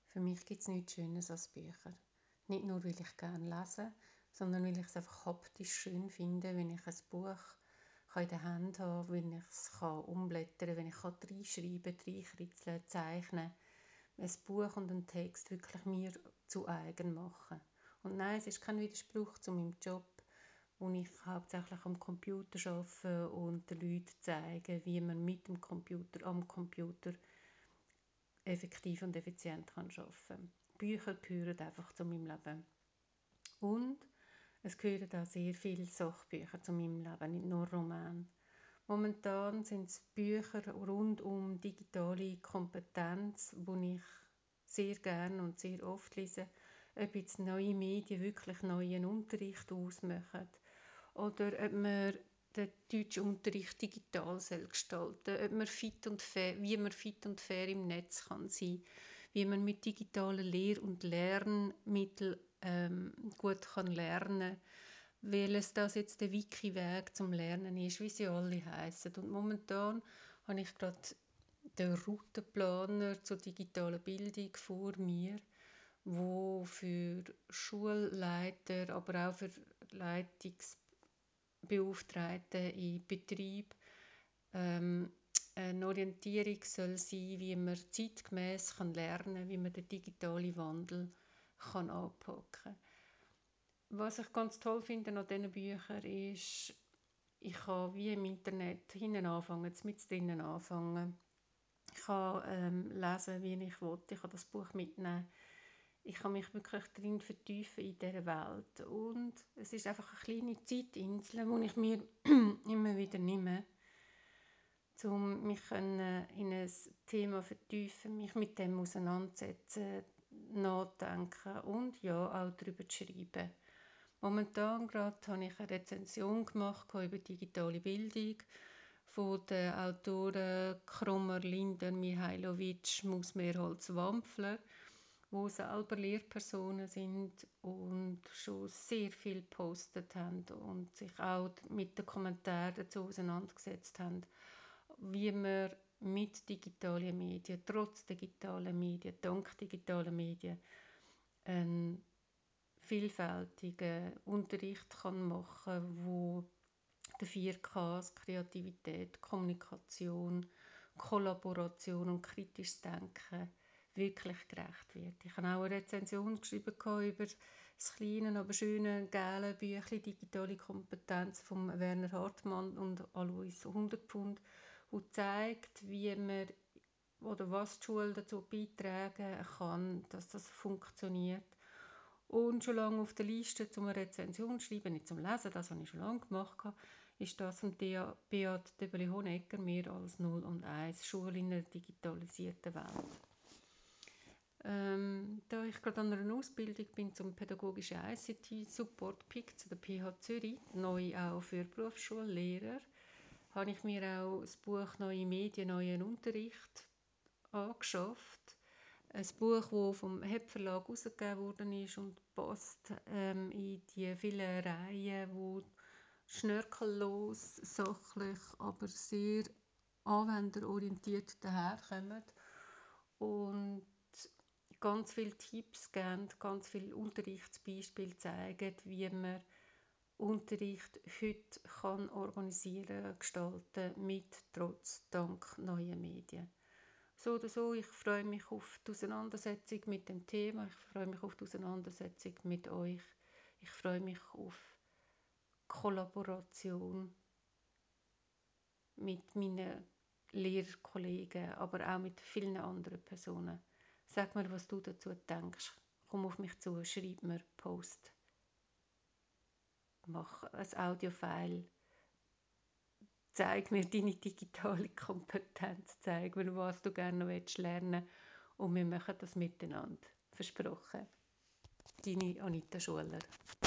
Für mich gibt es nichts Schönes als Bücher. Nicht nur, weil ich gerne lese, sondern weil ich es einfach haptisch schön finde, wenn ich ein Buch in der Hand habe, wenn ich es umblättern kann, wenn ich reinschreiben, reinkritzeln, zeichnen, ein Buch und einen Text wirklich mir zu eigen machen. Und nein, es ist kein Widerspruch zu meinem Job, wo ich hauptsächlich am Computer arbeite und den Leuten zeige, wie man mit dem Computer, am Computer effektiv und effizient arbeiten kann. Bücher gehören einfach zu meinem Leben. Und es gehören auch sehr viele Sachbücher zu meinem Leben, nicht nur Romane. Momentan sind es Bücher rund um digitale Kompetenz, die ich sehr gerne und sehr oft lese, ob jetzt neue Medien wirklich neuen Unterricht ausmachen oder ob man den deutschen Unterricht digital gestalten soll, ob man fit und fair, wie man fit und fair im Netz kann sein, wie man mit digitalen Lehr- und Lernmitteln gut kann lernen, welches das jetzt der Wiki-Weg zum Lernen ist, wie sie alle heißen. Und momentan habe ich gerade den Routenplaner zur digitalen Bildung vor mir, wo für Schulleiter, aber auch für Leitungsbeauftragte in Betrieb eine Orientierung soll sein, wie man zeitgemäß lernen kann, wie man den digitalen Wandel anpacken kann. Was ich ganz toll finde an diesen Büchern ist, ich kann wie im Internet hinten anfangen, mit drinnen anfangen. Ich kann lesen, wie ich will. Ich kann das Buch mitnehmen. Ich kann mich wirklich darin vertiefen in dieser Welt. Und es ist einfach eine kleine Zeitinsel, die ich mir immer wieder nehme, um mich in ein Thema vertiefen, mich mit dem auseinandersetzen, nachdenken und ja, auch darüber zu schreiben. Momentan gerade habe ich eine Rezension gemacht über digitale Bildung von den Autoren Krummer, Linder, Mihailovic, Mausmeerholz, Wampfler, die selber Lehrpersonen sind und schon sehr viel gepostet haben und sich auch mit den Kommentaren dazu auseinandergesetzt haben, wie man mit digitalen Medien, trotz digitalen Medien, dank digitalen Medien, einen vielfältigen Unterricht machen kann, wo den 4Ks, Kreativität, Kommunikation, Kollaboration und kritisches Denken wirklich gerecht wird. Ich habe auch eine Rezension geschrieben über das kleine, aber schöne, gelbe Büchlein «Digitale Kompetenz» von Werner Hartmann und Alois Hundertpfund, wo zeigt, wie man oder was die Schule dazu beitragen kann, dass das funktioniert. Und schon lange auf der Liste zum Rezension schreiben, nicht zum Lesen, das habe ich schon lange gemacht, ist das von Beat Döbeli-Honegger «Mehr als 0 und 1. Schule in einer digitalisierten Welt». Da ich gerade an einer Ausbildung bin zum pädagogischen ICT-Support PIC zu der PH Zürich, neu auch für Berufsschullehrer, habe ich mir auch das Buch «Neue Medien, neuen Unterricht» angeschafft. Ein Buch, das vom Heb Verlag herausgegeben worden ist und passt in die vielen Reihen, die schnörkellos, sachlich, aber sehr anwenderorientiert daherkommen und ganz viele Tipps geben, ganz viele Unterrichtsbeispiele zeigen, wie man Unterricht heute kann organisieren, gestalten mit, trotz, dank neuer Medien. So oder so, ich freue mich auf die Auseinandersetzung mit dem Thema, ich freue mich auf die Auseinandersetzung mit euch, ich freue mich auf Kollaboration mit meinen Lehrkollegen, aber auch mit vielen anderen Personen. Sag mir, was du dazu denkst. Komm auf mich zu, schreib mir, post, mach ein Audiofile, zeig mir deine digitale Kompetenz, zeig mir, was du gerne noch lernen willst und wir machen das miteinander. Versprochen. Deine Anita Schuler.